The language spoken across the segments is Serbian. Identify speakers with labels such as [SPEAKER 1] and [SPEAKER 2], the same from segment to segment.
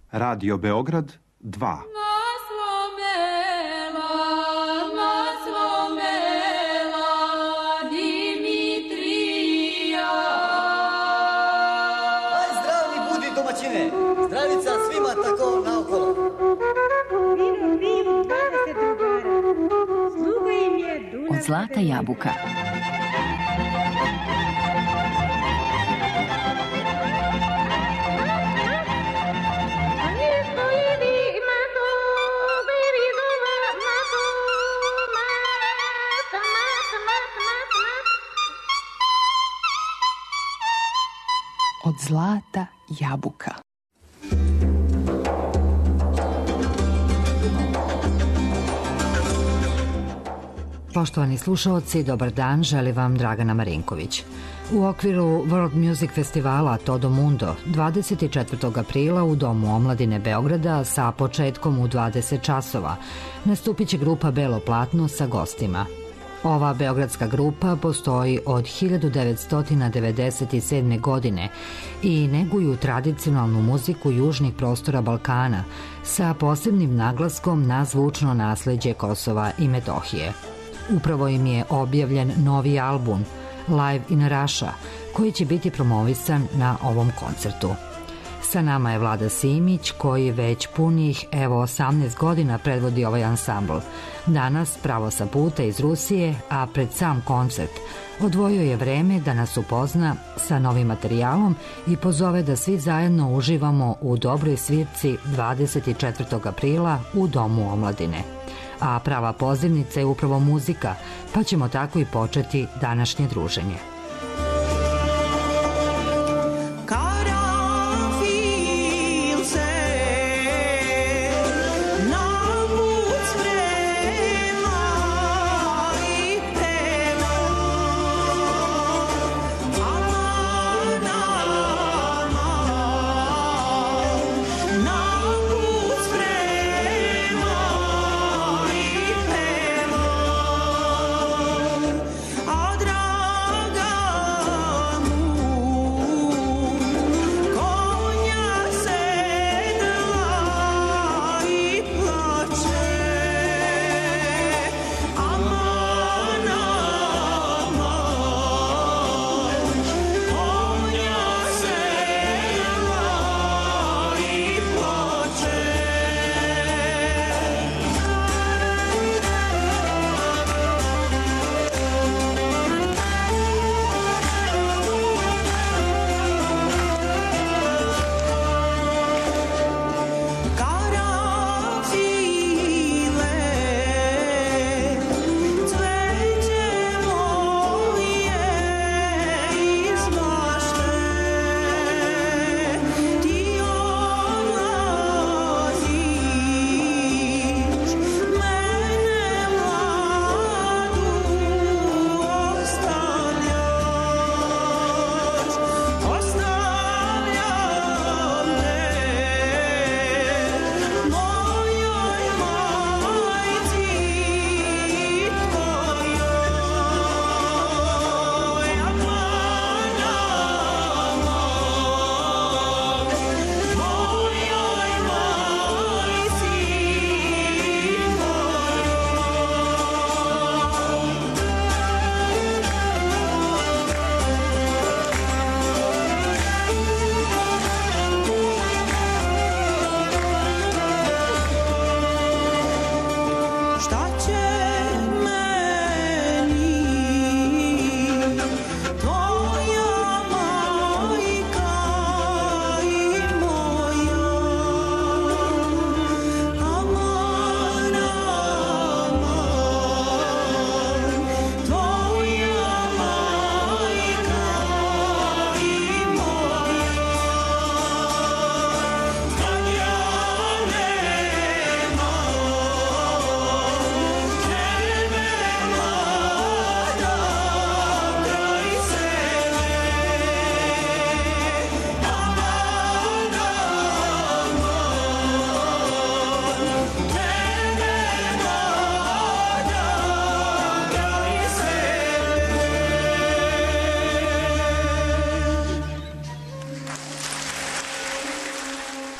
[SPEAKER 1] Radio Beograd 2.
[SPEAKER 2] Zdravica svima tako naokolo.
[SPEAKER 3] Od zlata jabuka. Od zlata jabuka.
[SPEAKER 4] Poštovani slušaoci, dobar dan, želi vam Dragana Marinković. U okviru World Music Festivala Todo Mundo 24. aprila u Domu omladine Beograda sa početkom u 20 časova nastupit će grupa Belo platno sa gostima. Ova beogradska grupa postoji od 1997. godine i neguju tradicionalnu muziku južnih prostora Balkana sa posebnim naglaskom na zvučno nasleđe Kosova i Metohije. Upravo im je objavljen novi album Live in Russia, koji će biti promovisan na ovom koncertu. Sa nama je Vlada Simić, koji već punih 18 godina predvodi ovaj ansambl. Danas pravo sa puta iz Rusije, a pred sam koncert odvojio je vreme da nas upozna sa novim materijalom i pozove da svi zajedno uživamo u dobroj svirci 24. aprila u Domu omladine. A prava pozivnica je upravo muzika, pa ćemo tako i početi današnje druženje.
[SPEAKER 5] Draga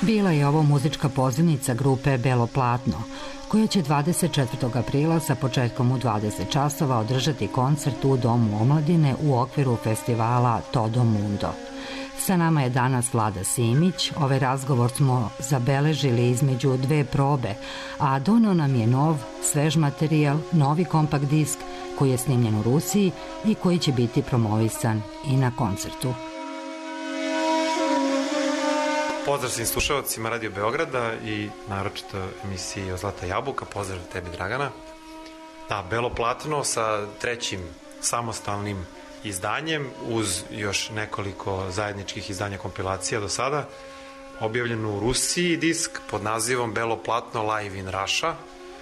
[SPEAKER 4] Bila je ovo muzička pozivnica grupe Belo Platno, koja će 24. aprila sa početkom u 20 časova održati koncert u Domu omladine u okviru festivala Todo Mundo. Sa nama je danas Vlada Simić. Ovaj razgovor smo zabeležili između dve probe, a doneo nam je nov, svež materijal, novi kompakt disk koji je snimljen u Rusiji i koji će biti promovisan i na koncertu.
[SPEAKER 5] Pozdrav svim slušalcima Radio Beograda i naročito emisiji Zlata jabuka. Pozdrav tebi, Dragana. Da, Belo Platno sa trećim samostalnim izdanjem uz još nekoliko zajedničkih izdanja kompilacija do sada. Objavljen u Rusiji disk pod nazivom Belo Platno Live in Russia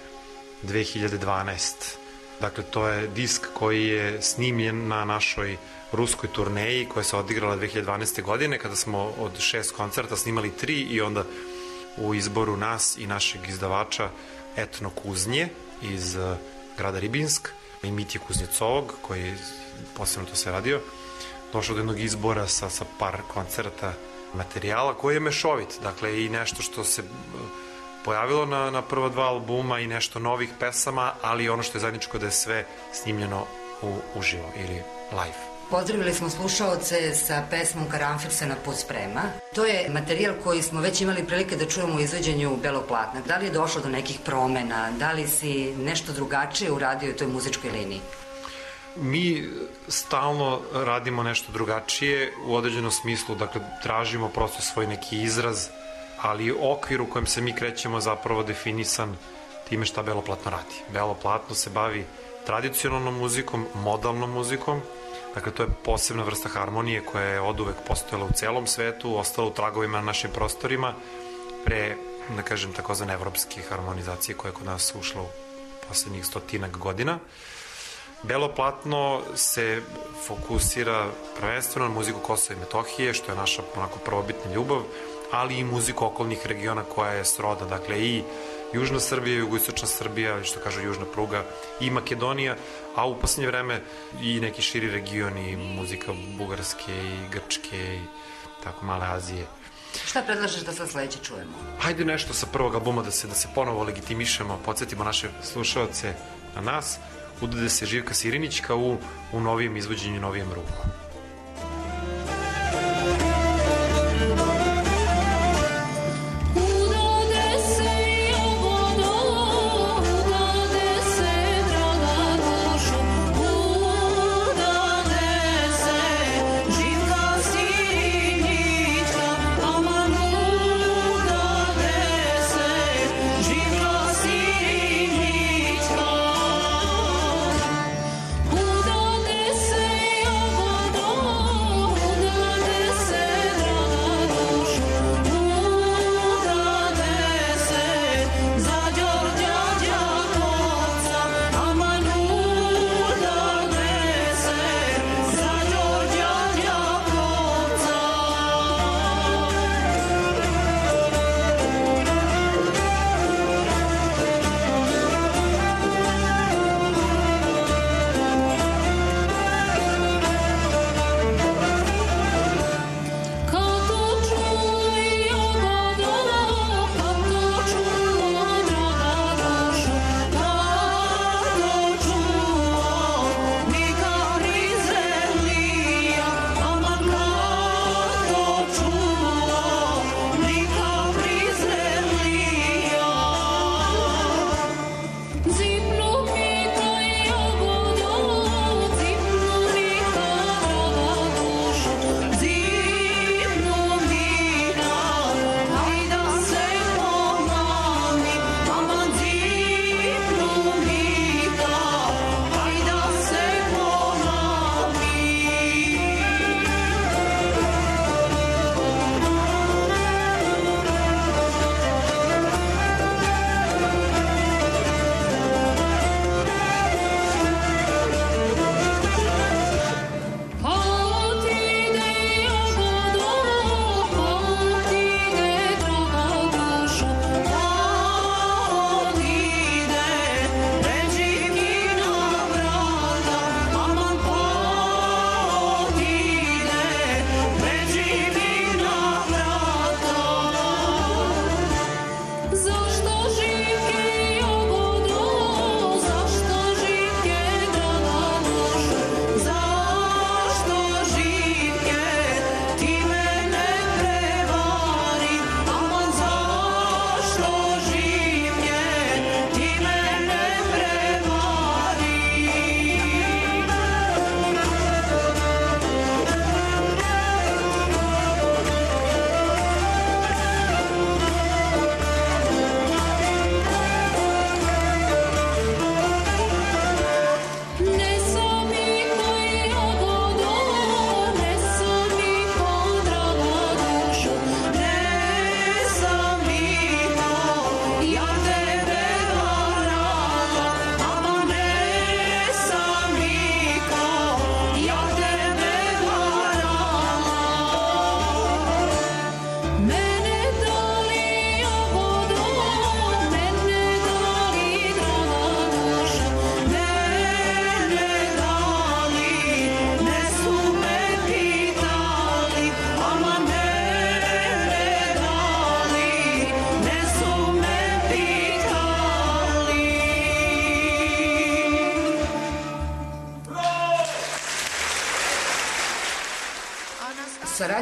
[SPEAKER 5] 2012. Dakle, to je disk koji je snimljen na našoj ruskoj turneji koja se odigrala 2012. godine, kada smo od 6 koncerta snimali 3 i onda u izboru nas i našeg izdavača Etno Kuznje iz grada Ribinsk i Mitje Kuznjecovog, koji posebno to se radio, došlo do jednog izbora sa par koncerta materijala koji je mešovit, dakle i nešto što se pojavilo na prva 2 albuma i nešto novih pesama, ali ono što je zajedničko da je sve snimljeno uživo ili live.
[SPEAKER 6] Pozdravili smo slušaoce sa pesmom Karanfil se na put sprema. To je materijal koji smo već imali prilike da čujemo u izvođenju Belog Platna. Da li je došlo do nekih promena? Da li si nešto drugačije uradio u toj muzičkoj liniji?
[SPEAKER 5] Mi stalno radimo nešto drugačije u određenom smislu, dakle tražimo prosto svoj neki izraz, ali okvir u kojem se mi krećemo zapravo definisan time šta Belo Platno radi. Belo Platno se bavi tradicionalnom muzikom, modalnom muzikom, dakle to je posebna vrsta harmonije koja je oduvek postojala u celom svetu, ostala u tragovima na našim prostorima, pre, da kažem, takozvane evropske harmonizacije koja je kod nas ušla u poslednjih 100 godina. Belo Platno se fokusira prvenstveno na muziku Kosova i Metohije, što je naša onako prvobitna ljubav, ali i muziku okolnih regiona koja je sroda, dakle i Južna Srbija, Jugoistočna Srbija, što kažu Južna pruga, i Makedonija, a u poslednje vreme i neki širi regioni, muzika Bugarske i Grčke i tako male Azije.
[SPEAKER 6] Šta predlažeš da sad sledeće čujemo?
[SPEAKER 5] Hajde nešto sa prvog albuma da se ponovo legitimišemo, podsjetimo naše slušaoce na nas, udade se Živka Sirinićka u novijem izvođenju, novijem ruku.
[SPEAKER 7] Udade se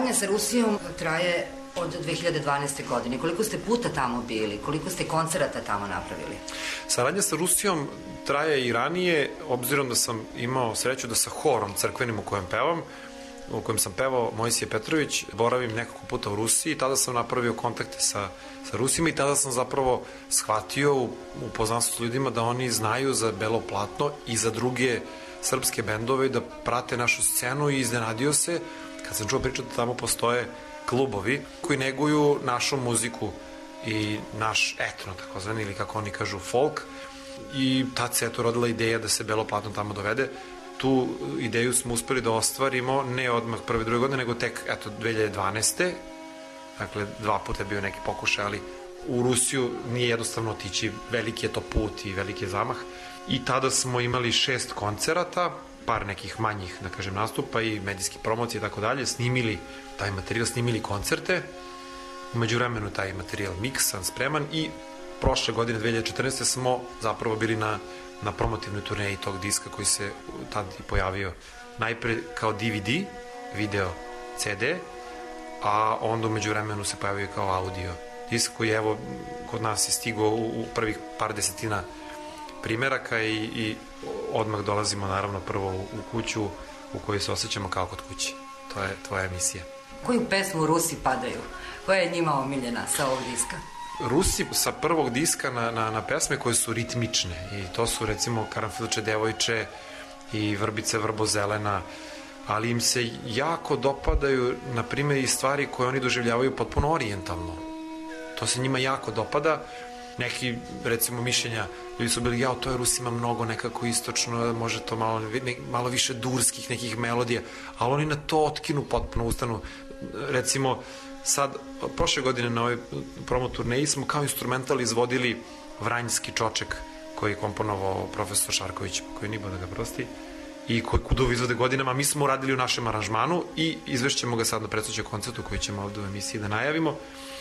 [SPEAKER 6] Saradnja sa Rusijom traje od 2012. godine. Koliko ste puta tamo bili? Koliko ste koncerata tamo napravili?
[SPEAKER 5] Saradnja sa Rusijom traje i ranije, obzirom da sam imao sreću da sa horom crkvenim u kojem sam pevao Mojsije Petrović, boravim nekoliko puta u Rusiji i tada sam napravio kontakte sa Rusima i tada sam zapravo shvatio u poznanstvu s ljudima da oni znaju za Belo platno i za druge srpske bendove, da prate našu scenu i iznenadio se kad sam čuo pričati da tamo postoje klubovi koji neguju našu muziku i naš etno, takozvani, ili kako oni kažu folk, i tad se rodila ideja da se Belo platno tamo dovede. Tu ideju smo uspeli da ostvarimo ne odmah prve, druge godine, nego tek 2012. Dakle, 2 puta je bio neki pokušaj, ali u Rusiju nije jednostavno otići, veliki je to put i veliki je zamah. I tada smo imali 6 koncerata, par nekih manjih, da kažem, nastupa i medijskih promocija i tako dalje, snimili taj materijal, snimili koncerte, umeđu vremenu taj materijal miksan, spreman, i prošle godine, 2014. smo zapravo bili na promotivnoj turneji tog diska koji se tad i pojavio najpre kao DVD, video CD, a onda umeđu vremenu se pojavio kao audio disk koji evo kod nas je stigao u prvih par desetina primeraka i odmah dolazimo naravno prvo u kuću u kojoj se osjećamo kao kod kući. To je tvoja emisija.
[SPEAKER 6] Koju pesmu Rusi padaju? Koja je njima omiljena sa ovog diska?
[SPEAKER 5] Rusi sa prvog diska na pesme koje su ritmične i to su recimo Karanfilče devojče i Vrbice vrbozelena, ali im se jako dopadaju na primjer i stvari koje oni doživljavaju potpuno orijentalno. To se njima jako dopada. Neki, recimo, mišljenja ljudi su bili, to je Rusima mnogo nekako istočno, može to malo više durskih nekih melodija, ali oni na to otkinu potpuno, ustanu. Recimo, sad, prošle godine na ovoj promo turneji smo kao instrumental izvodili Vranjski čoček koji je komponovao profesor Šarković, koji nibo da ga prosti, i koji Kudovi izvode godinama. Mi smo uradili u našem aranžmanu i izvešćemo ga sad na predstojećem koncertu koji ćemo ovde u emisiji da najavimo.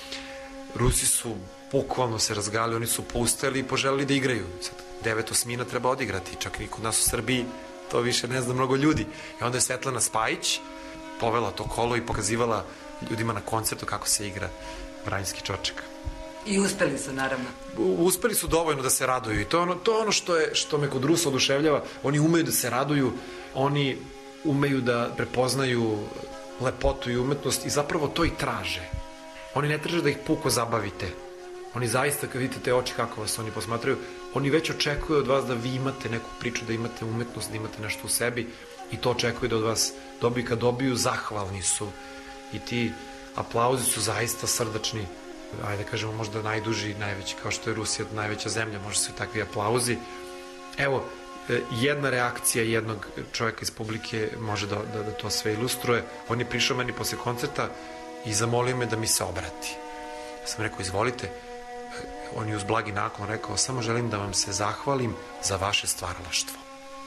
[SPEAKER 5] Rusi su bukvalno se razgali, oni su pustali i poželili da igraju. Sad, 9 osmina treba odigrati, čak i kod nas u Srbiji to više ne zna mnogo ljudi. I onda je Svetlana Spajić povela to kolo i pokazivala ljudima na koncertu kako se igra Vranjski čoček.
[SPEAKER 6] I uspeli su, naravno.
[SPEAKER 5] Uspeli su dovoljno da se raduju i to je ono što me kod Rusa oduševljava. Oni umeju da se raduju, oni umeju da prepoznaju lepotu i umetnost i zapravo to i traže. Oni ne traže da ih puko zabavite. Oni zaista, kad vidite te oči kako vas oni posmatraju, oni već očekuju od vas da vi imate neku priču, da imate umetnost, da imate nešto u sebi i to očekuju da od vas dobiju. Kad dobiju, zahvalni su i ti aplauzi su zaista srdačni. Ajde kažemo možda najduži, najveći, kao što je Rusija najveća zemlja, možda su i takvi aplauzi. Evo, jedna reakcija jednog čovjeka iz publike može da to sve ilustruje. On je prišao meni posle koncerta i zamolio me da mi se obrati. Ja sam rekao, izvolite. On je uz blagi naklon rekao, samo želim da vam se zahvalim za vaše stvaralaštvo.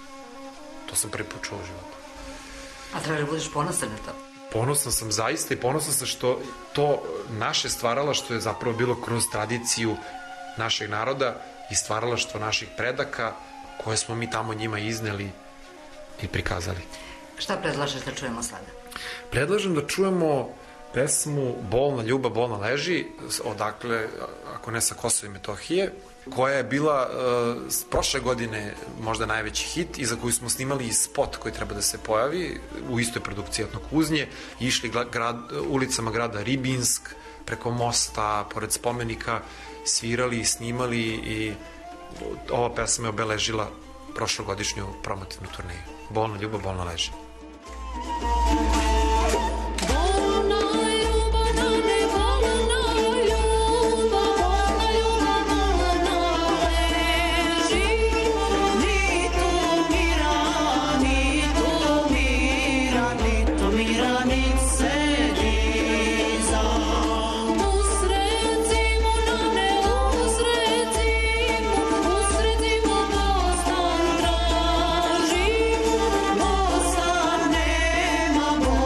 [SPEAKER 5] To sam prvi put čuo u životu.
[SPEAKER 6] A treba da budeš ponosan na to?
[SPEAKER 5] Ponosan sam zaista i ponosan sam što to naše stvaralaštvo je zapravo bilo kroz tradiciju našeg naroda i stvaralaštvo naših predaka koje smo mi tamo njima izneli i prikazali.
[SPEAKER 6] Šta predlažeš da čujemo sada?
[SPEAKER 5] Predlažem da čujemo pesmu Bolna ljubav, bolna leži, odakle, ako ne sa Kosova i Metohije, koja je bila prošle godine možda najveći hit i za koju smo snimali i spot koji treba da se pojavi u istoj produkciji Etno Kuznje, išli ulicama grada Ribinsk, preko mosta, pored spomenika, svirali i snimali i ova pesma je obeležila prošlogodišnju promotivnu turneju. Bolna ljubav, bolna leži.
[SPEAKER 7] Nema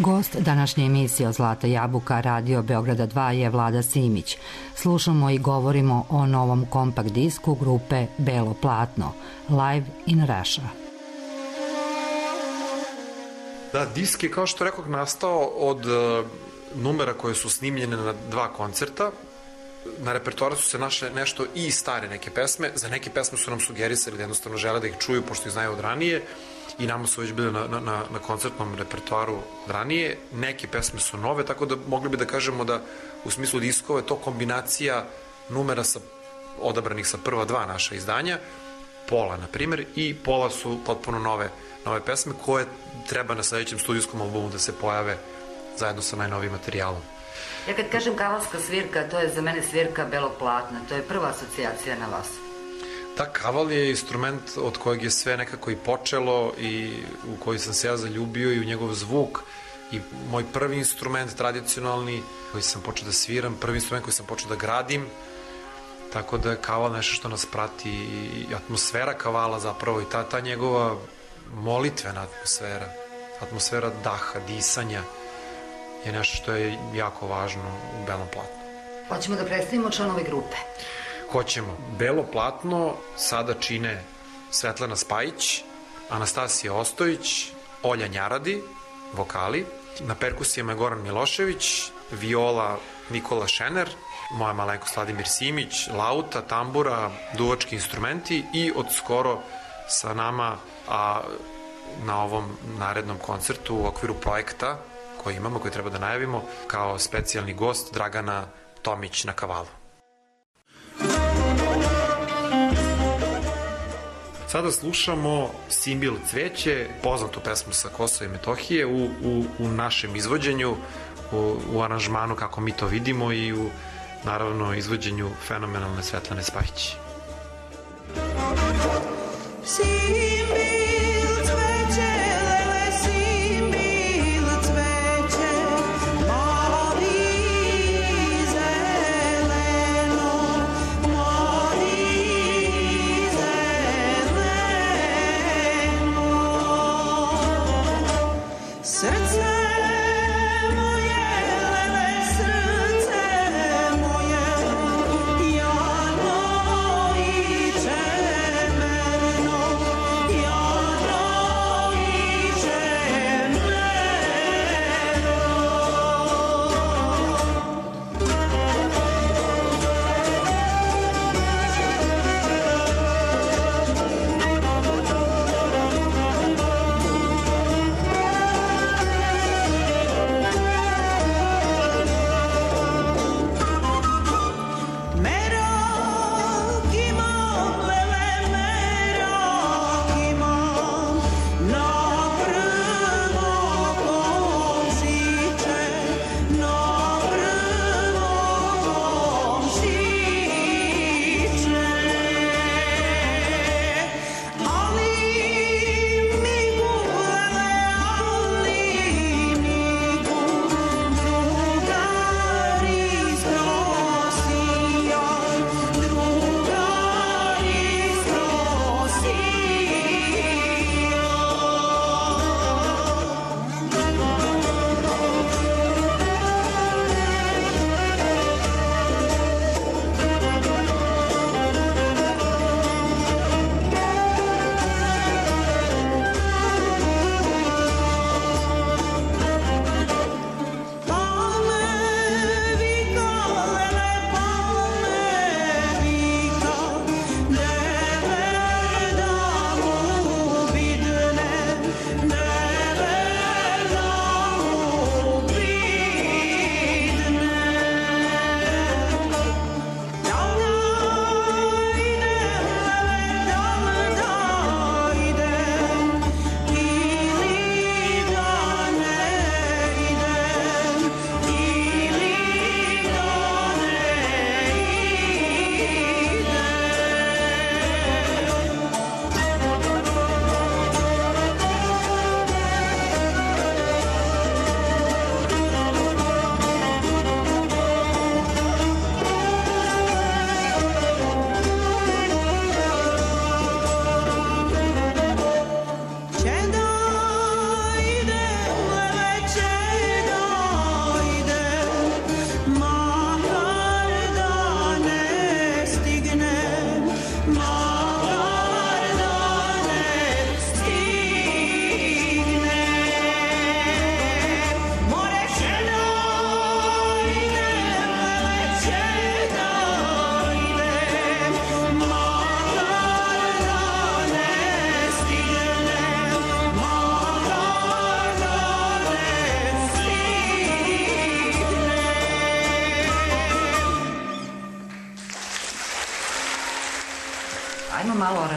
[SPEAKER 4] Gost današnje emisije Od zlata jabuka Radio Beograda 2 je Vlada Simić. Slušamo i govorimo o novom kompakt disku grupe Belo platno, Live in Russia.
[SPEAKER 5] Da, disk je, kao što rekao, nastao od numera koje su snimljene na 2 koncerta. Na repertoaru su se našle nešto i stare neke pesme. Za neke pesme su nam sugerisali da jednostavno žele da ih čuju, pošto ih znaju od ranije, i nama su već bili na koncertnom repertoaru od ranije. Neke pesme su nove, tako da mogli bi da kažemo da u smislu diskova je to kombinacija numera odabranih sa prva 2 naša izdanja, pola, na primjer, i pola su potpuno nove pesme koje treba na sledećem studijskom albumu da se pojave zajedno sa najnovijim materijalom.
[SPEAKER 6] Ja kad kažem kavalska svirka, to je za mene svirka belog platna, to je prva asocijacija na vas.
[SPEAKER 5] Da, kaval je instrument od kojeg je sve nekako i počelo i u koji sam se ja zaljubio i u njegov zvuk, i moj prvi instrument tradicionalni koji sam počeo da sviram, prvi instrument koji sam počeo da gradim, tako da je kaval nešto što nas prati i atmosfera kavala zapravo i ta njegova molitvena atmosfera daha, disanja je nešto što je jako važno u belom platnu.
[SPEAKER 6] Hoćemo da predstavimo članove grupe.
[SPEAKER 5] Hoćemo. Belo platno sada čine Svetlana Spajić, Anastasija Ostojić, Olja Njaradi, vokali, na perkusijama je Goran Milošević, viola Nikola Šener, moja malenkost Vladimir Simić, lauta, tambura, duvački instrumenti, i od skoro sa nama, a na ovom narednom koncertu u okviru projekta koji imamo, koji treba da najavimo, kao specijalni gost Dragana Tomić na kavalu. Sada slušamo Simbil cveće, poznatu pesmu sa Kosova i Metohije u našem izvođenju, u aranžmanu kako mi to vidimo i u, naravno, izvođenju fenomenalne Svetlane Spajić.
[SPEAKER 7] Jano i čemerno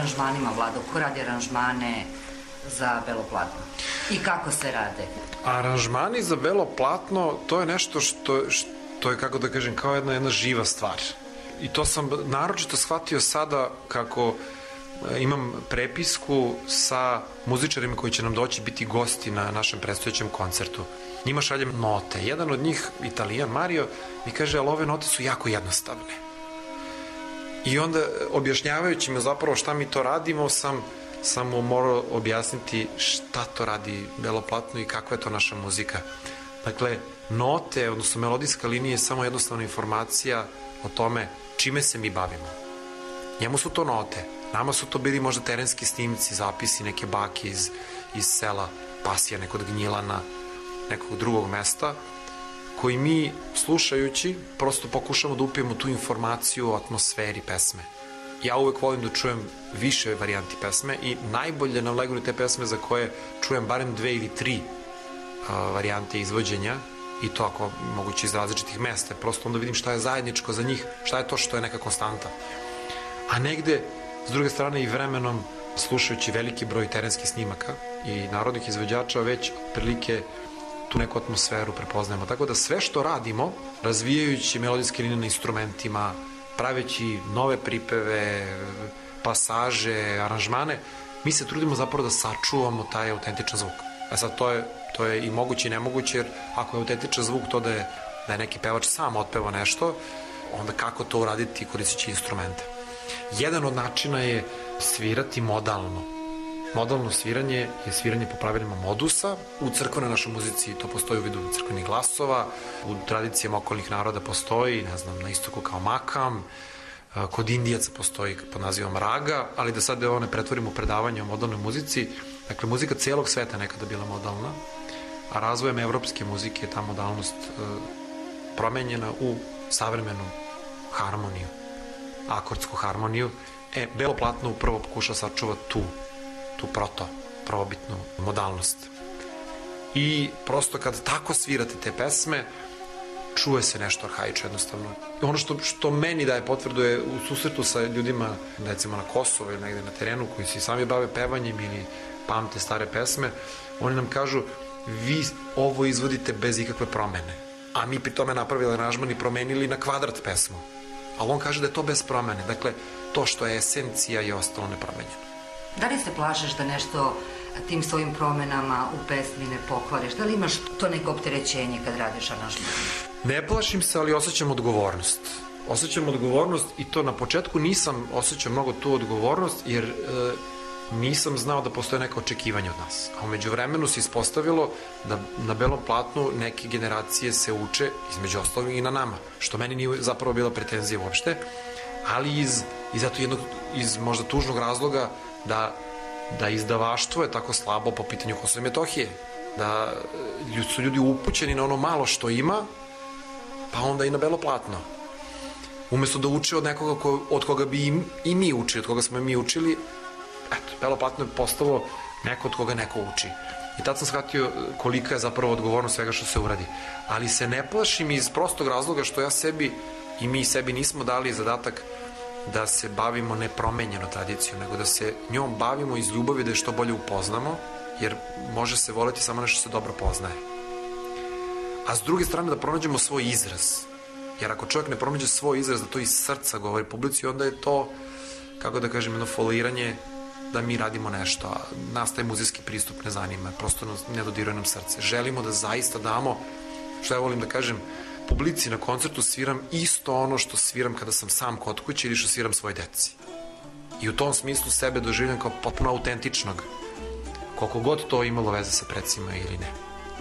[SPEAKER 6] aranžmanima, Vlado? Ko radi aranžmane za belo platno? I kako se rade?
[SPEAKER 5] Aranžmani za belo platno, to je nešto što je, kako da kažem, kao jedna živa stvar. I to sam naročito shvatio sada kako imam prepisku sa muzičarima koji će nam doći biti gosti na našem predstojećem koncertu. Njima šaljem note. Jedan od njih, Italijan, Mario, mi kaže, ali ove note su jako jednostavne. I onda, objašnjavajući me zapravo šta mi to radimo, sam mu morao objasniti šta to radi belo platno i kakva je to naša muzika. Dakle, note, odnosno melodijska linija je samo jednostavna informacija o tome čime se mi bavimo. Njemu su to note. Nama su to bili možda terenski snimci, zapisi neke bake iz sela Pasija, nekog Gnjilana, nekog drugog mesta, koji mi, slušajući, prosto pokušamo da upijemo tu informaciju o atmosferi pesme. Ja uvek volim da čujem više varijanti pesme i najbolje navleguju te pesme za koje čujem barem 2 ili 3 varijante izvođenja, i to ako moguće iz različitih mesta. Prosto onda vidim šta je zajedničko za njih, šta je to što je neka konstanta. A negde, s druge strane, i vremenom, slušajući veliki broj terenskih snimaka i narodnih izvođača, već prilike tu neku atmosferu prepoznajemo. Tako da sve što radimo, razvijajući melodijske linije na instrumentima, praveći nove pripeve, pasaže, aranžmane, mi se trudimo zapravo da sačuvamo taj autentičan zvuk. A sad to je i moguće i nemoguće, jer ako je autentičan zvuk to da je neki pevač sam otpevao nešto, onda kako to uraditi koristeći instrumente. Jedan od načina je svirati modalno. Modalno sviranje je sviranje po pravilima modusa. U crkvenoj našoj muzici to postoji u vidu crkvenih glasova, u tradicijama okolnih naroda postoji, ne znam, na istoku kao makam, kod Indijaca postoji pod nazivom raga, ali da sad ne pretvorimo predavanje o modalnoj muzici. Dakle, muzika celog sveta nekada bila modalna, a razvojem evropske muzike je ta modalnost promenjena u savremenu harmoniju, akordsku harmoniju. Belo platno upravo pokuša sačuva tu prvobitnu modalnost. I prosto kad tako svirate te pesme, čuje se nešto arhaično jednostavno. I ono što meni daje potvrdu je u susretu sa ljudima, recimo na Kosovo ili negde na terenu, koji se sami bave pevanjem ili pamte stare pesme, oni nam kažu, vi ovo izvodite bez ikakve promene. A mi pri tome napravili aranžman i promenili na kvadrat pesmu. Ali on kaže da je to bez promene. Dakle, to što je esencija je ostalo nepromenjeno.
[SPEAKER 6] Da li se plašeš da nešto tim svojim promenama u pesmi ne pokvariš? Da li imaš to neko opterećenje kad radiš aranžman?
[SPEAKER 5] Ne plašim se, ali osjećam odgovornost. Osjećam odgovornost i to na početku nisam osjećao mnogo tu odgovornost, jer nisam znao da postoje neka očekivanja od nas. A umeđu vremenu se ispostavilo da na belom platnu neke generacije se uče, između ostalog i na nama, što meni nije zapravo bila pretenzija uopšte, ali iz zato jednog, iz možda tužnog razloga da izdavaštvo je tako slabo po pitanju Kosova i Metohije, da su ljudi upućeni na ono malo što ima, pa onda i na belo platno. Umesto da uče od nekoga od koga bi i mi učili, od koga smo mi učili, eto, belo platno je postalo neko od koga neko uči. I tad sam shvatio kolika je zapravo odgovornost svega što se uradi. Ali se ne plašim iz prostog razloga što ja sebi i mi sebi nismo dali zadatak da se bavimo nepromenjeno tradicijom, nego da se njom bavimo iz ljubavi da je što bolje upoznamo, jer može se voleti samo nešto što se dobro poznaje. A s druge strane da pronađemo svoj izraz. Jer ako čovjek ne pronađe svoj izraz, da to iz srca govori publici, onda je to, kako da kažem, jedno foliranje da mi radimo nešto, a nas taj muzejski pristup ne zanima, prosto ne dodiruje nam srce. Želimo da zaista damo, što ja volim da kažem, publici na koncertu sviram isto ono što sviram kada sam sam kod kuće ili što sviram svoj deci. I u tom smislu sebe doživljam kao potpuno autentičnog, koliko god to imalo veze sa precima ili ne.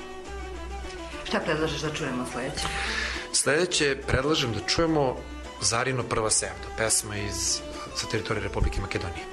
[SPEAKER 6] Šta predlažeš da čujemo sledeće? Sledeće
[SPEAKER 5] predlažem da čujemo Zarino prva sevda, pesma sa teritorije Republike Makedonije.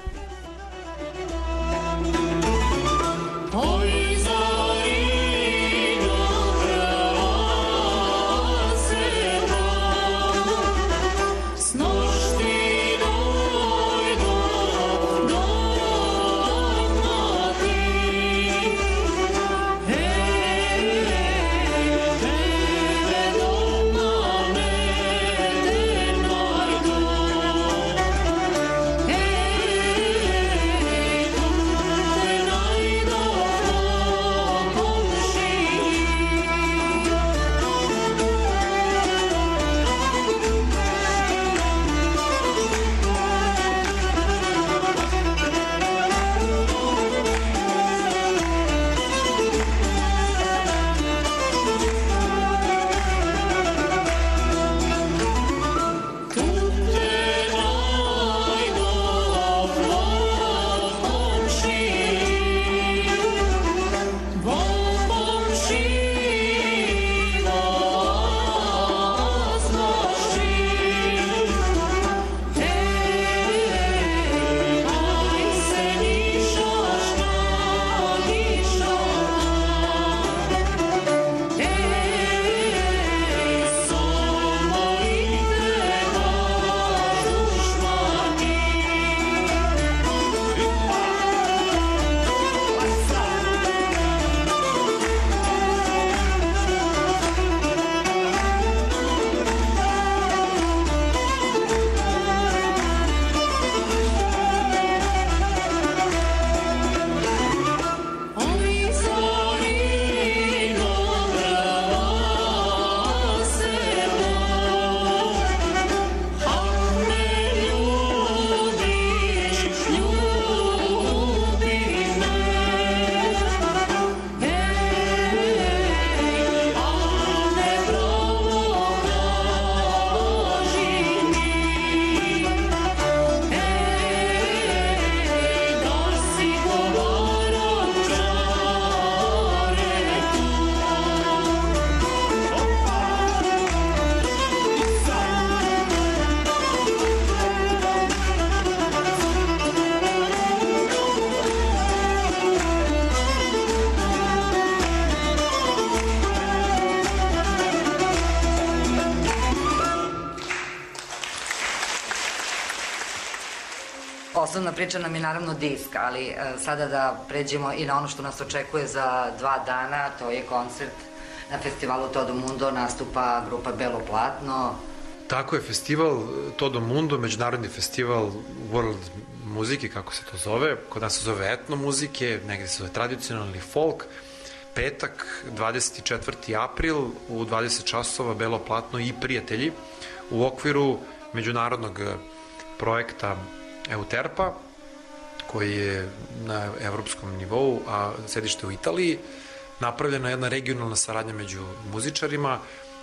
[SPEAKER 6] osnovna priča nam je naravno disk, ali sada da pređemo i na ono što nas očekuje za 2 dana, to je koncert na festivalu Todo Mundo, nastupa grupa Belo Platno.
[SPEAKER 5] Tako je, festival Todo Mundo, međunarodni festival world muzike, kako se to zove. Kod nas se zove etno muzike, negde se zove tradicionalni folk. Petak, 24. april, u 20 časova, Belo Platno i prijatelji, u okviru međunarodnog projekta Euterpa, koji je na evropskom nivou, a sedište u Italiji. Napravljena jedna regionalna saradnja među muzičarima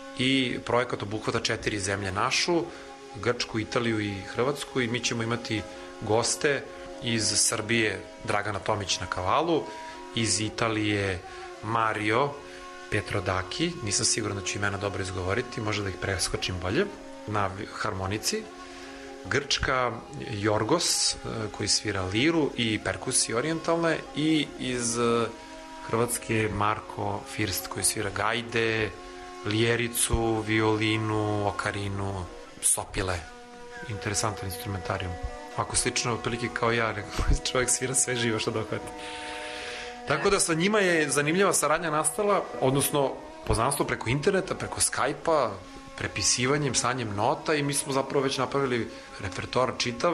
[SPEAKER 5] i projekat obuhvata 4 zemlje našu, Grčku, Italiju i Hrvatsku, i mi ćemo imati goste iz Srbije Dragana Tomić na kavalu, iz Italije Mario Petrodaki, nisam siguran da ću imena dobro izgovoriti, možda da ih preskočim bolje, na harmonici, Grčka Jorgos koji svira liru i perkusije orijentalne, i iz Hrvatske Marko First koji svira gajde, lijericu, violinu, okarinu, sopile. Interesantan instrumentarijum. Ovako slično otprilike kao ja, čovjek svira sve živo što dohvati. Tako da sa njima je zanimljiva saradnja nastala, odnosno poznanstvo preko interneta, preko Skype-a, prepisivanjem, slanjem nota, i mi smo zapravo već napravili repertoar čitav,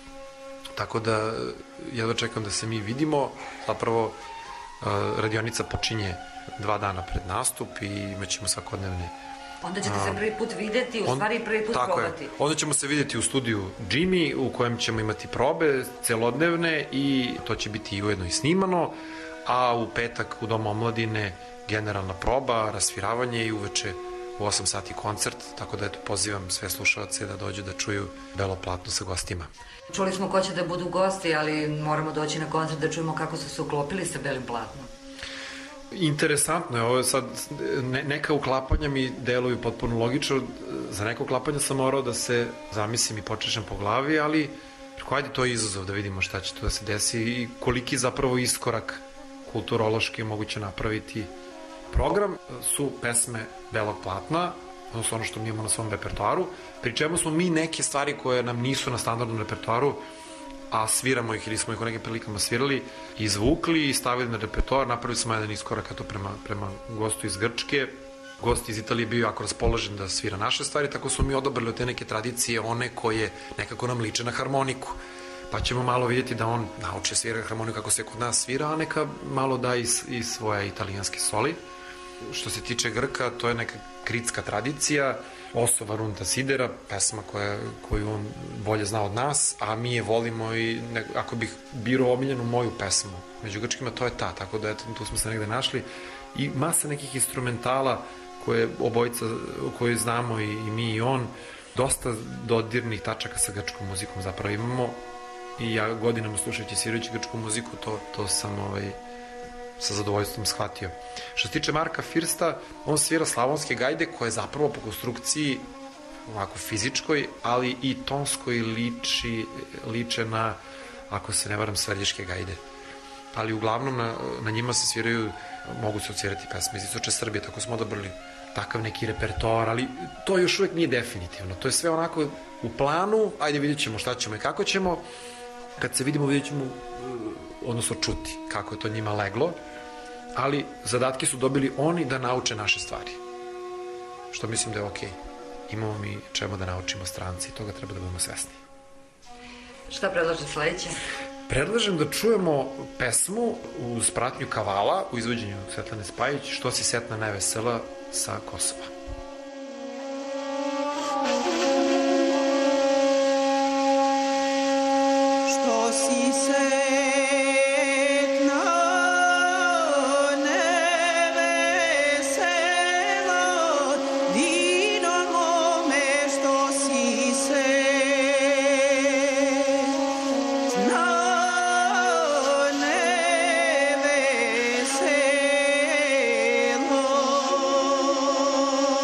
[SPEAKER 5] tako da jedva čekam da se mi vidimo. Zapravo radionica počinje 2 dana pred nastup i imaćemo svakodnevne.
[SPEAKER 6] Onda ćete se prvi put videti, u stvari prvi put probati.
[SPEAKER 5] Je. Onda ćemo se videti u studiju Jimmy, u kojem ćemo imati probe celodnevne, i to će biti i ujedno i snimano, a u petak u Domu omladine generalna proba, rasviravanje i uveče u 8 sati koncert, tako da eto, pozivam sve slušalce da dođu da čuju Belo Platno sa gostima.
[SPEAKER 6] Čuli smo ko će da budu gosti, ali moramo doći na koncert da čujemo kako su se uklopili sa Belim Platnom.
[SPEAKER 5] Interesantno je, ovo je sad, neka uklapanja mi deluju potpuno logično, za neka uklapanja sam morao da se zamislim i počešem po glavi, ali ajde, to je izazov da vidimo šta će tu da se desi i koliki zapravo iskorak kulturološki je moguće napraviti. Program su pesme Belog Platna, odnosno ono što mi imamo na svom repertoaru, pri čemu smo mi neke stvari koje nam nisu na standardnom repertoaru, a sviramo ih ili smo ih u nekim prilikama svirali, izvukli i stavili na repertoar. Napravili smo jedan iskorak prema gostu iz Grčke. Gost iz Italije bio jako raspoložen da svira naše stvari, tako smo mi odabrali od te neke tradicije one koje nekako nam liče na harmoniku. Pa ćemo malo vidjeti da on nauči svira harmoniku kako se kod nas svira, a neka malo da i svoje italijanske soli. Što se tiče Grka, to je neka kritska tradicija, Oso Varunta Sidera, pesma koju on bolje zna od nas, a mi je volimo, i ako bih birao omiljenu moju pesmu među grčkima, to je ta, tako da eto, tu smo se negde našli, i masa nekih instrumentala koje obojica, koje znamo i mi i on, dosta dodirnih tačaka sa grčkom muzikom zapravo imamo, i ja godinama slušajući svirajući grčku muziku, to sam sa zadovoljstvom shvatio. Što se tiče Marka Firsta, on svira slavonske gajde koje zapravo po konstrukciji ovako fizičkoj, ali i tonskoj liče na, ako se ne varam, središke gajde. Ali uglavnom na njima se sviraju, mogu se odsvirati pesme iz istočne Srbije, tako smo odabrali takav neki repertoar, ali to još uvek nije definitivno. To je sve onako u planu, ajde vidjet ćemo šta ćemo i kako ćemo. Kad se vidimo, vidjet ćemo, odnosno čuti kako je to njima leglo, ali zadatke su dobili oni da nauče naše stvari. Što mislim da je okej. Imamo mi čemu da naučimo stranci, toga treba da budemo svesni.
[SPEAKER 6] Šta predlaže sledeće?
[SPEAKER 5] Predlažem da čujemo pesmu uz pratnju kavala u izvođenju Svetlane Spajić, Što si setna nevesela, sa Kosova.
[SPEAKER 7] Što si setna nevesela, dino mome, što si setna nevesela.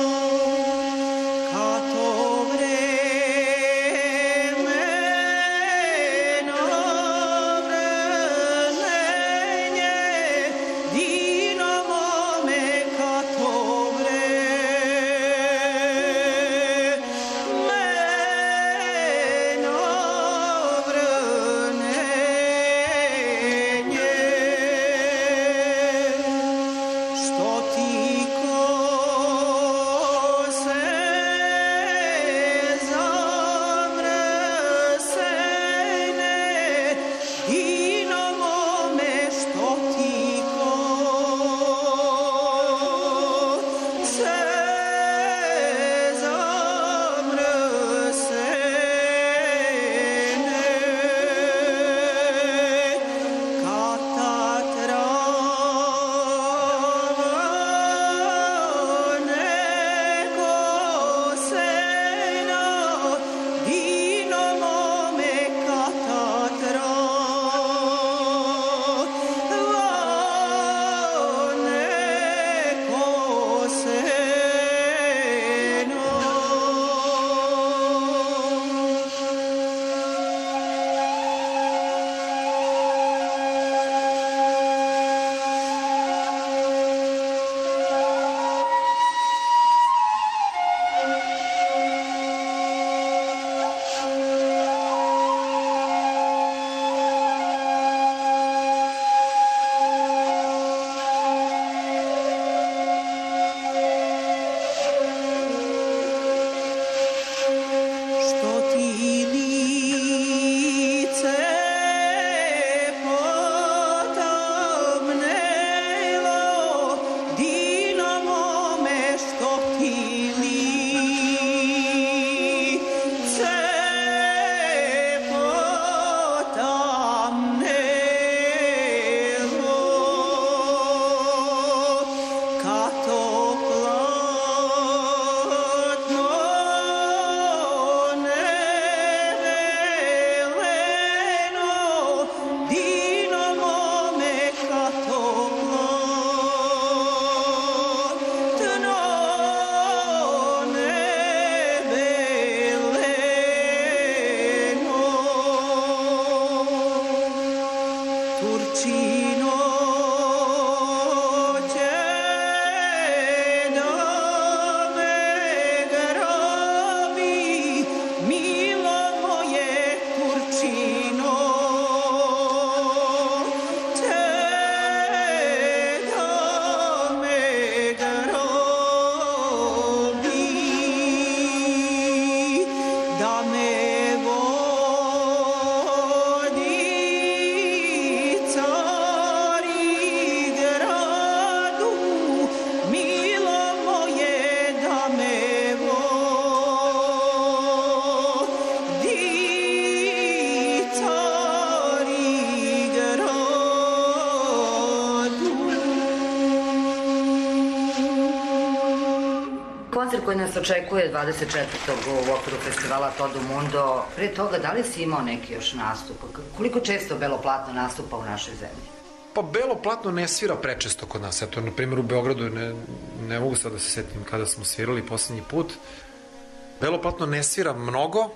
[SPEAKER 6] koncert koji nas očekuje 24. u okviru festivala Todo Mundo. Pre toga, da li si imao neki još nastup? Koliko često Belo platno nastupa u našoj zemlji?
[SPEAKER 5] Pa Belo platno ne svira prečesto kod nas. Eto, na primjer, u Beogradu ne mogu sad da se setim kada smo svirali poslednji put. Belo platno ne svira mnogo,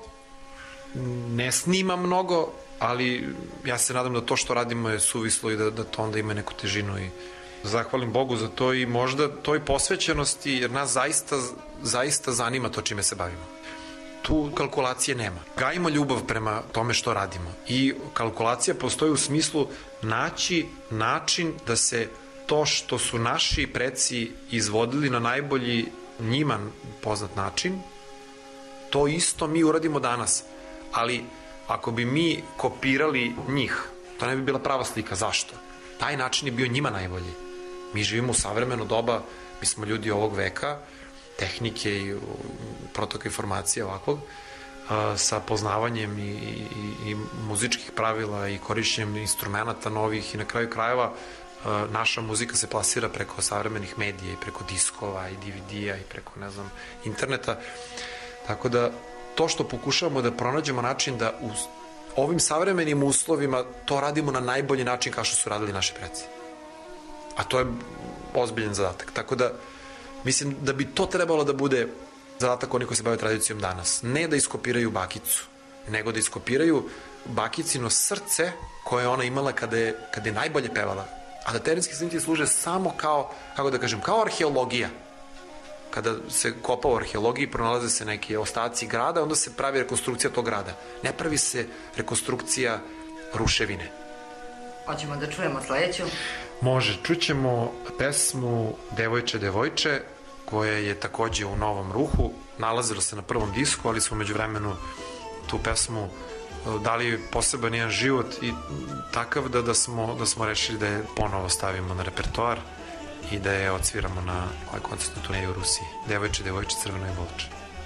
[SPEAKER 5] ne snima mnogo, ali ja se nadam da to što radimo je suvislo i da to onda ima neku težinu i zahvalim Bogu za to i možda toj posvećenosti, jer nas zaista zanima to čime se bavimo. Tu kalkulacije nema. Gajimo ljubav prema tome što radimo i kalkulacija postoji u smislu naći način da se to što su naši preci izvodili na najbolji njima poznat način, to isto mi uradimo danas. Ali ako bi mi kopirali njih, to ne bi bila prava slika. Zašto? Taj način je bio njima najbolji. Mi živimo u savremeno doba, mi smo ljudi ovog veka, tehnike i protoka informacije ovakvog, sa poznavanjem i muzičkih pravila i korišćenjem instrumenta novih i na kraju krajeva naša muzika se plasira preko savremenih medija i preko diskova i DVD-a i preko, ne znam, interneta. Tako da to što pokušavamo da pronađemo način da u ovim savremenim uslovima to radimo na najbolji način kao što su radili naši preci. A to je ozbiljen zadatak. Tako da mislim da bi to trebalo da bude zadatak onih koji se bave tradicijom danas. Ne da iskopiraju bakicu, nego da iskopiraju bakicino srce koje je ona imala kada je najbolje pevala. A da terenski snimci služe samo kao, kako da kažem, kao arheologija. Kada se kopa u arheologiji, pronalaze se neke ostaci grada, onda se pravi rekonstrukcija tog grada. Ne pravi se rekonstrukcija ruševine.
[SPEAKER 6] Hoćemo da čujemo sledeću?
[SPEAKER 5] Može, čućemo pesmu Devojče, devojče, koja je takođe u novom ruhu. Nalazila se na prvom disku, ali smo među vremenu tu pesmu dali poseban jedan život i takav da smo rešili da je ponovo stavimo na repertoar i da je odsviramo na ovaj koncertnoj turneji u Rusiji. Devojče, devojče, crveno je volče.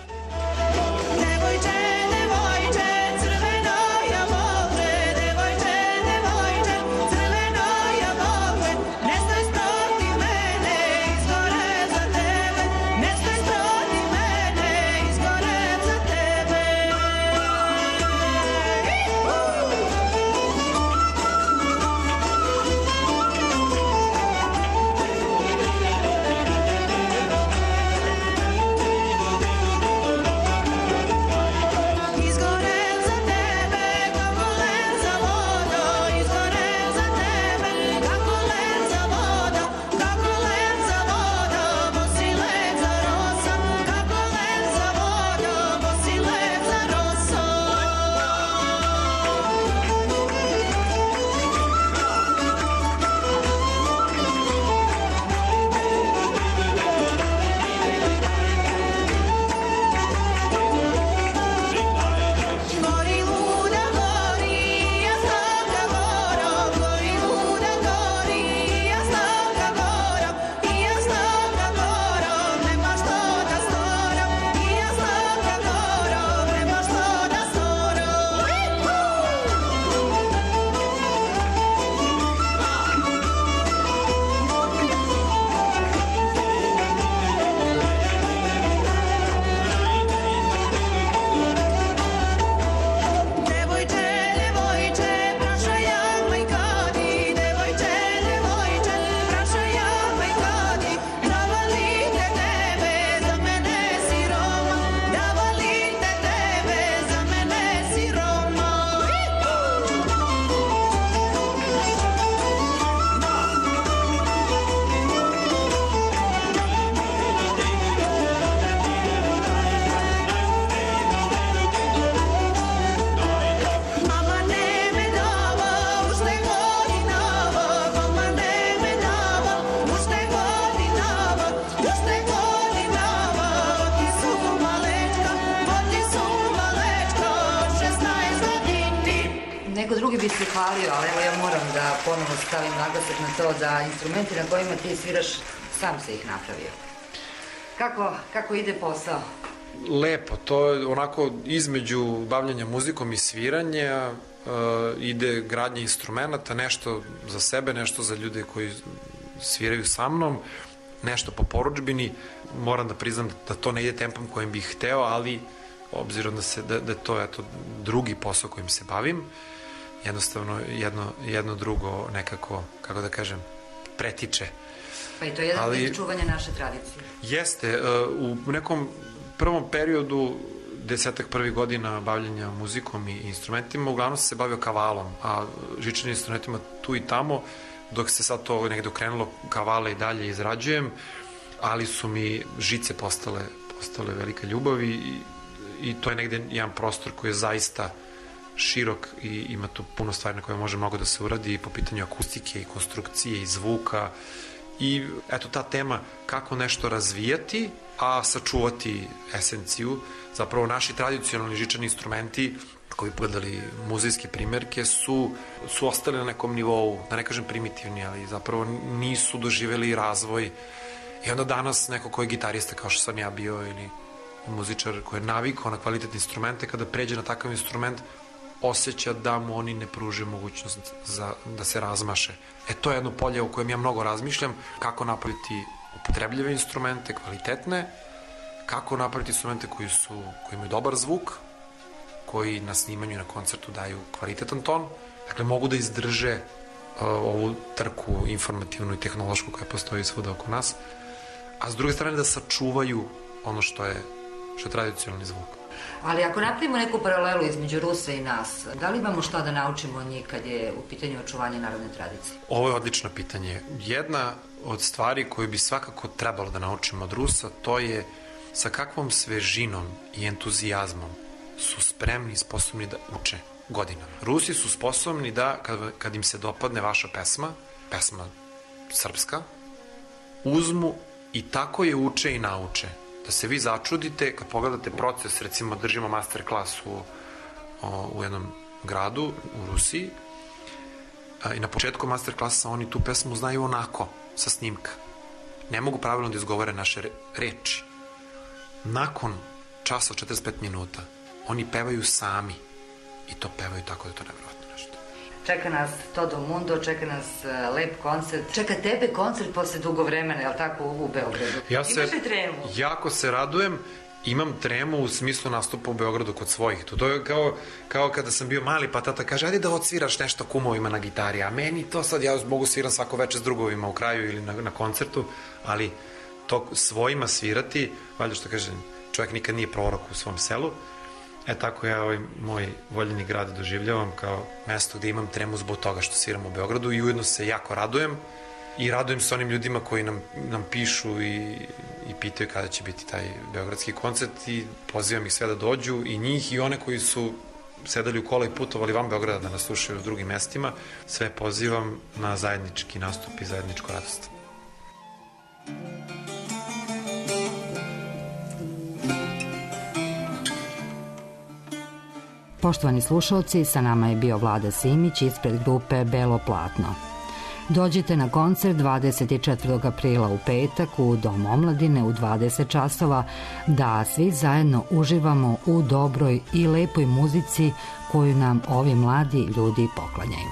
[SPEAKER 7] Devojče, devojče, crveno je volče, devojče, devojče, crveno je volče, ne stoj sproti mene, izgorem za tebe, ne stoj sproti mene, izgorem za tebe. Izgorem za tebe, kako lenza voda, izgorem za tebe, kako lenza voda, kako lenza voda, bosi lenza rosa, kako lenza voda, bosi lenza rosa. Gori luda gori, ja stavka gorom, gori luda gori, ja stavka gorom, i ja stavka gorom, nema što da storom, i ja stavka gorom, nema što da storom. Devojče, devojče, praša ja majkadi, devojče, devojče, praša ja majkadi, da volite tebe, za mene si Roma, da volite tebe, za mene si Roma. Mama ne me dava, ušte godinava, mama ne me dava, ušte godinava, ušte godinava, ti su malečka, 16 godini.
[SPEAKER 6] Neko drugi bi se hvalio, ali evo ja moram da ponovo stavim naglasak na to da instrumenti na kojima ti sviraš, sam se ih napravio. Kako ide posao?
[SPEAKER 5] Lepo, to je onako između bavljanja muzikom i sviranja, ide gradnja instrumenta, nešto za sebe, nešto za ljude koji sviraju sa mnom. nešto po porudžbini. Moram da priznam da to ne ide tempom kojim bih hteo, ali obzirom da je to drugi posao kojim se bavim, jednostavno jedno drugo nekako, kako da kažem, pretiče.
[SPEAKER 6] Pa i to je jedan vid čuvanja naše tradicije.
[SPEAKER 5] Jeste. U nekom prvom periodu, 10-ak prvih godina bavljenja muzikom i instrumentima, uglavnom sam se bavio kavalom, a žičanim instrumentima tu i tamo, dok se sad to negde okrenulo, kavale i dalje izrađujem, ali su mi žice postale velika ljubav i to je negde jedan prostor koji je zaista širok i ima tu puno stvari na koje može mnogo da se uradi po pitanju akustike i konstrukcije i zvuka i eto ta tema kako nešto razvijati, a sačuvati esenciju. Zapravo naši tradicionalni žičani instrumenti, koji pogledali muzejske primjerke, su ostali na nekom nivou, da ne kažem primitivni, ali zapravo nisu doživeli razvoj. I onda danas neko ko je gitarista kao što sam ja bio ili muzičar koji je navikao na kvalitetne instrumente, kada pređe na takav instrument, osjeća da mu oni ne pruže mogućnost da se razmaše. To je jedno polje u kojem ja mnogo razmišljam, kako napraviti upotrebljive instrumente, kvalitetne, kako napraviti instrumente koji imaju dobar zvuk, koji na snimanju i na koncertu daju kvalitetan ton, dakle mogu da izdrže ovu trku informativnu i tehnološku koja postoji svuda oko nas, a s druge strane da sačuvaju ono što je tradicionalni zvuk.
[SPEAKER 6] Ali ako napravimo neku paralelu između Rusa i nas, da li imamo šta da naučimo od njih kad je u pitanju očuvanja narodne tradicije?
[SPEAKER 5] Ovo je odlično pitanje. Jedna od stvari koju bi svakako trebalo da naučimo od Rusa, to je sa kakvom svežinom i entuzijazmom su spremni i sposobni da uče godinama. Rusi su sposobni da, kad im se dopadne vaša pesma srpska, uzmu i tako je uče i nauče. Da se vi začudite kad pogledate proces, recimo držimo master klas u jednom gradu u Rusiji i na početku master klasa oni tu pesmu znaju onako, sa snimka. Ne mogu pravilno da izgovore naše reči. Nakon časa od 45 minuta oni pevaju sami i to pevaju tako da je to nevjerojatno nešto.
[SPEAKER 6] Čeka nas Todo Mundo, čeka nas lep koncert, čeka tebe koncert posle dugo vremena, je li tako, u Beogradu? Imaš li tremu?
[SPEAKER 5] Jako se radujem, imam tremu u smislu nastupa u Beogradu kod svojih. To je kao kada sam bio mali pa tata kaže ajde da odsviraš nešto kumovima na gitari, a meni to sad ja mogu sviram svako veče s drugovima u kraju ili na koncertu, ali to svojima svirati, valjda što kažem, čovjek nikad nije prorok u svom selu. Tako ja ovaj moj voljeni grad doživljavam kao mesto gde imam tremu zbog toga što sviram u Beogradu i ujedno se jako radujem i radujem se onim ljudima koji nam pišu i pitaju kada će biti taj beogradski koncert i pozivam ih sve da dođu i njih i one koji su sedali u kola i putovali van Beograda da nas slušaju u drugim mestima, sve pozivam na zajednički nastup i zajedničko radost.
[SPEAKER 4] Poštovani slušalci, sa nama je bio Vlada Simić ispred grupe Belo Platno. Dođite na koncert 24. aprila u petak u Dom omladine u 20 časova da svi zajedno uživamo u dobroj i lepoj muzici koju nam ovi mladi ljudi poklanjaju.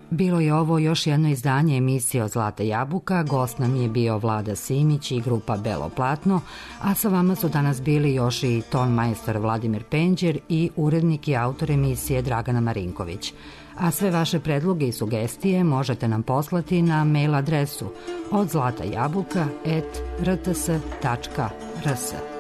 [SPEAKER 4] Bilo je ovo još jedno izdanje emisije Od Zlata jabuka, gost nam je bio Vlada Simić i grupa Belo platno, a sa vama su danas bili još i ton majstor Vladimir Penđer i urednik i autor emisije Dragana Marinković. A sve vaše predloge i sugestije možete nam poslati na mail adresu odzlatajabuka@rts.rs.